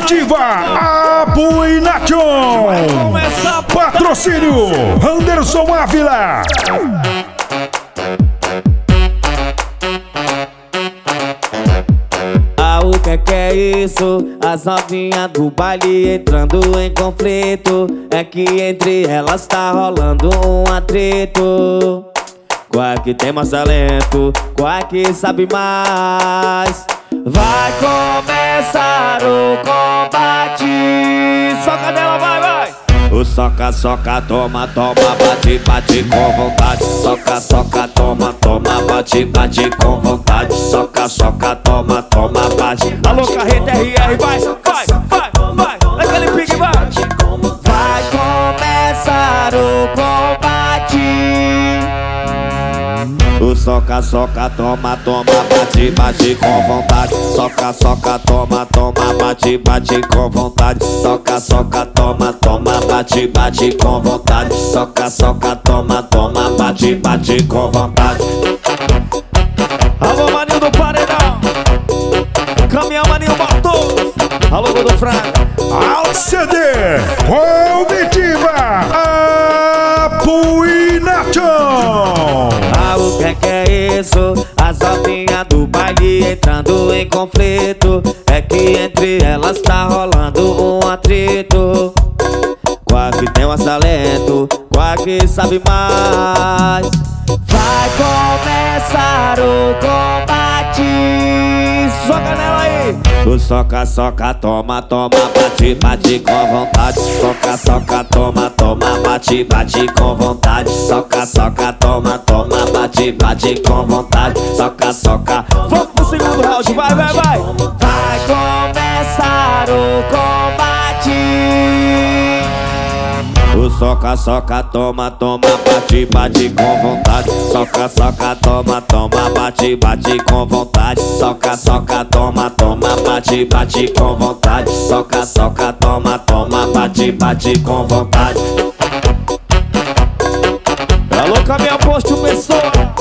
Comitiva Abu e Nation. Patrocínio Anderson Ávila. O que é isso? As novinhas do baile entrando em conflito. É que entre elas tá rolando um atrito. Qual é que tem mais talento? Qual é que sabe mais? Vai começar o combate. Soca nela, vai, vai! O soca, soca, toma, toma, bate, bate com vontade. Soca, soca, toma, toma, bate, bate com vontade. Soca, soca, toma, toma, bate. Alô, Carreta RR, vai, vai, vai, vai. Naquele pique, vai. Vai começar o combate. O soca, soca, toma, toma, bate, bate com vontade. Soca, soca, toma, toma, bate, bate com vontade. Soca, soca, toma, toma, bate, bate com vontade. Soca, soca, toma, toma, bate, bate com vontade. Alô, maninho do paredão. Caminhão, maninho, Bartos. Alô, Gol do Franco. Ao CD Comitiva Abu e Nation. O que é isso? As novinhas do baile entrando em conflito. É que entre elas tá rolando um atrito. Qual que tem mais talento? Qual que sabe mais? Vai começar o combate. Soca nela aí! O soca, soca, toma, toma, bate, bate com vontade. Soca, soca, toma, toma, bate, bate com vontade. Soca, soca, toma, toma, bate, bate com vontade. Soca, soca. Vamos pro segundo round, vai, vai, vai! Vai começar o combate. O soca, soca, toma, toma, bate, bate com vontade. Soca, soca, toma, toma, bate, bate com vontade. Soca, soca, toma, toma, bate, bate com vontade. Soca, soca, toma, toma, bate, bate com vontade. Alô, caminhão, posto, pessoa.